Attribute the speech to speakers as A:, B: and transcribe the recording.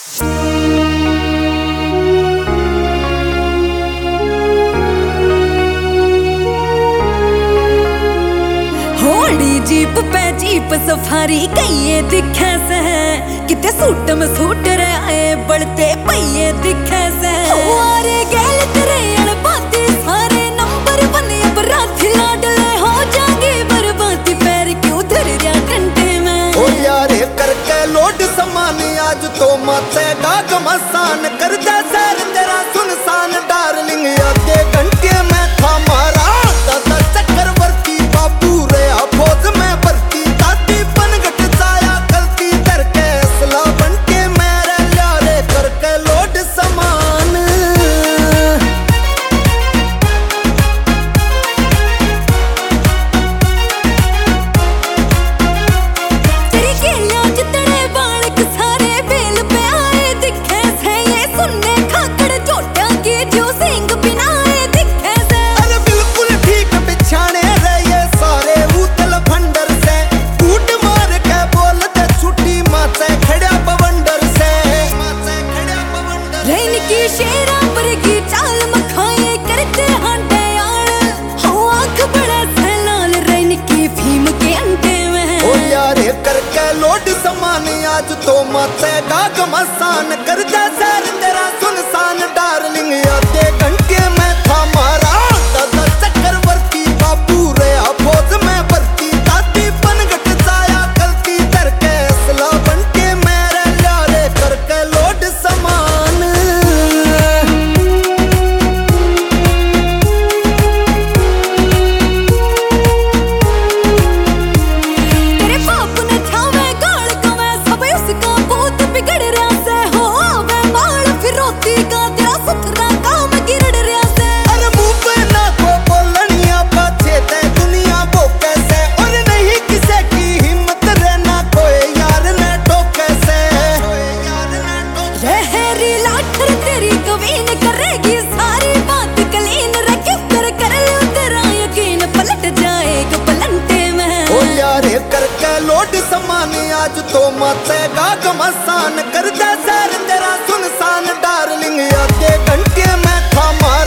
A: jeep पे jeep safari कईए दिखे से किते सूट में सूट रहे बढ़ते पहिए दिखे से वारे गैल तेरे बाती सारे नंबर बने बराती लाडले हो जाएंगे बर्बादी पैर क्यों धर रहा घंटे में
B: ओ यारे करके लोड सामान आज तो माथे गाग मसान कर दे सर तेरा सुनसान डार्लिंग आधे घंटे में था मारा दादा चक्रवर्ती बाबू रे फौज में भर्ती दादी बनगट जाया गलती करके असला बनके मेरे लारे करके लोड सामान
A: तेरी गेलियां जितने बालक सारे बेल पे आए दिखे से ये सुनने खाकड़ झोटा की जो सिंग बिनाए दिखे से
B: अरे बिल्कुल ठीक बिछाने रहे सारे उतल फंडर से कूट मार के बोलते छुट्टी माथे खड़ा बवंडर से
A: रैन की शेरा पर की चाल मखाए करते हांडे यार हो आंख बड़ा सलाल रैन की भीम के अंडे में
B: ओ यारे करके लोड सामान आज तो माथे गाग मसान कर दे सर तेरा सुनसान डार्लिंग आधे घंटे में था मारा दादा चक्रवर्ती बाबू रे फौज में भर्ती दादी बनगट जाया गलती करके असला बनके मेरे लारे करके लोड सामान
A: तेरे बाप ने छावे गाल कवे सब उसका भूत बिगड़ रहा से हो वे माल फिरोती का तेरा सुथरा काम गिरड़ रहा से
B: अरे मुंह पे ना को बोलनिया पाछे ते दुनिया को कैसे और नहीं किसी की हिम्मत रहना कोई यार ने ठोके से
A: रहरी लाठर तेरी कवीन करेगी सारी बात कलीन रखे कर ले तेरा यकीन पलट जाएगा पलंटे में
B: ओ यारे करके लोड सामान आज तो माथे गाग मसान कर दे सर तेरा सुनसान डार्लिंग आधे घंटे में था मारा